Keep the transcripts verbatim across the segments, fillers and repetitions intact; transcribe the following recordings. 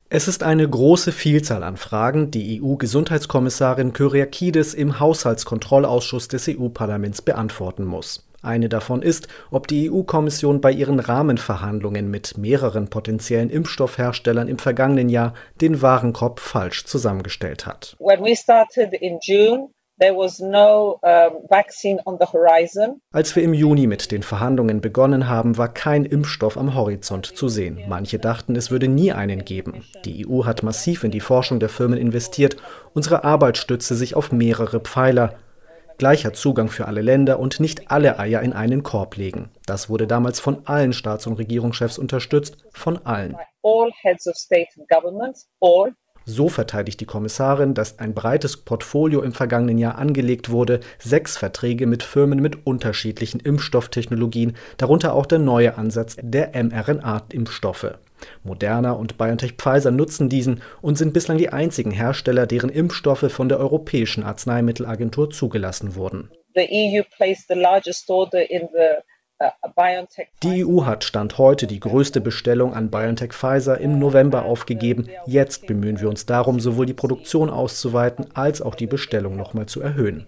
Es ist eine große Vielzahl an Fragen, die E U-Gesundheitskommissarin Kyriakides im Haushaltskontrollausschuss des E U-Parlaments beantworten muss. Eine davon ist, ob die E U-Kommission bei ihren Rahmenverhandlungen mit mehreren potenziellen Impfstoffherstellern im vergangenen Jahr den Warenkorb falsch zusammengestellt hat. When we started in June, there was no um, vaccine on the horizon. Als wir im Juni mit den Verhandlungen begonnen haben, war kein Impfstoff am Horizont zu sehen. Manche dachten, es würde nie einen geben. Die E U hat massiv in die Forschung der Firmen investiert. Unsere Arbeit stützte sich auf mehrere Pfeiler. Gleicher Zugang für alle Länder und nicht alle Eier in einen Korb legen. Das wurde damals von allen Staats- und Regierungschefs unterstützt, von allen. All heads of state and governments, all. So verteidigt die Kommissarin, dass ein breites Portfolio im vergangenen Jahr angelegt wurde, sechs Verträge mit Firmen mit unterschiedlichen Impfstofftechnologien, darunter auch der neue Ansatz der mRNA-Impfstoffe. Moderna und BioNTech-Pfizer nutzen diesen und sind bislang die einzigen Hersteller, deren Impfstoffe von der Europäischen Arzneimittelagentur zugelassen wurden. The E U placed the largest order in the Die E U hat Stand heute die größte Bestellung an BioNTech-Pfizer im November aufgegeben. Jetzt bemühen wir uns darum, sowohl die Produktion auszuweiten, als auch die Bestellung nochmal zu erhöhen.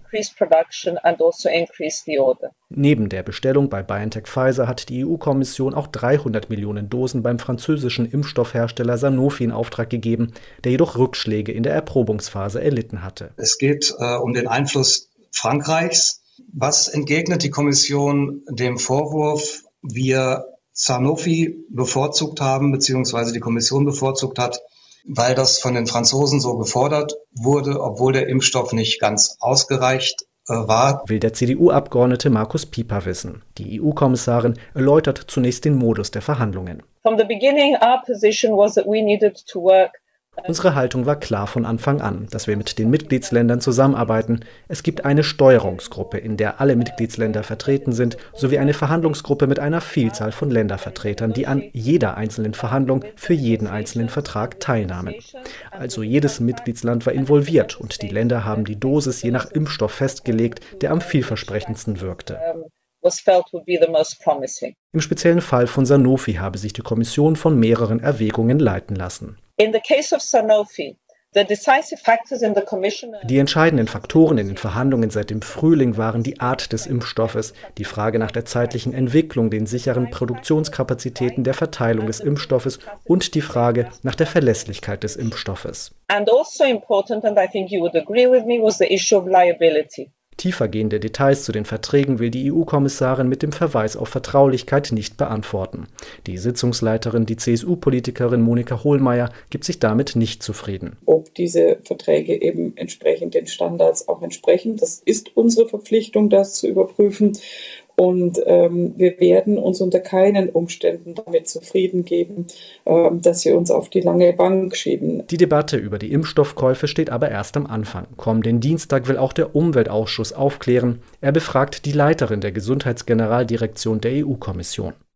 Neben der Bestellung bei BioNTech-Pfizer hat die E U-Kommission auch dreihundert Millionen Dosen beim französischen Impfstoffhersteller Sanofi in Auftrag gegeben, der jedoch Rückschläge in der Erprobungsphase erlitten hatte. Es geht äh, um den Einfluss Frankreichs. Was entgegnet die Kommission dem Vorwurf, wir Sanofi bevorzugt haben, beziehungsweise die Kommission bevorzugt hat, weil das von den Franzosen so gefordert wurde, obwohl der Impfstoff nicht ganz ausgereicht äh, war? Will der C D U-Abgeordnete Markus Pieper wissen. Die E U-Kommissarin erläutert zunächst den Modus der Verhandlungen. From the beginning, our position was that we needed to work. Unsere Haltung war klar von Anfang an, dass wir mit den Mitgliedsländern zusammenarbeiten. Es gibt eine Steuerungsgruppe, in der alle Mitgliedsländer vertreten sind, sowie eine Verhandlungsgruppe mit einer Vielzahl von Ländervertretern, die an jeder einzelnen Verhandlung für jeden einzelnen Vertrag teilnahmen. Also jedes Mitgliedsland war involviert und die Länder haben die Dosis je nach Impfstoff festgelegt, der am vielversprechendsten wirkte. Im speziellen Fall von Sanofi habe sich die Kommission von mehreren Erwägungen leiten lassen. In the case of Sanofi, the decisive factors in the commission. Die entscheidenden Faktoren in den Verhandlungen seit dem Frühling waren die Art des Impfstoffes, die Frage nach der zeitlichen Entwicklung, den sicheren Produktionskapazitäten, der Verteilung des Impfstoffes und die Frage nach der Verlässlichkeit des Impfstoffes. And also important, and I think you would agree with me, was the issue of liability. Tiefergehende Details zu den Verträgen will die E U-Kommissarin mit dem Verweis auf Vertraulichkeit nicht beantworten. Die Sitzungsleiterin, die C S U-Politikerin Monika Hohlmeier, gibt sich damit nicht zufrieden. Ob diese Verträge eben entsprechend den Standards auch entsprechen, das ist unsere Verpflichtung, das zu überprüfen. Und ähm, wir werden uns unter keinen Umständen damit zufrieden geben, ähm, dass sie uns auf die lange Bank schieben. Die Debatte über die Impfstoffkäufe steht aber erst am Anfang. Kommenden Dienstag will auch der Umweltausschuss aufklären. Er befragt die Leiterin der Gesundheitsgeneraldirektion der E U-Kommission.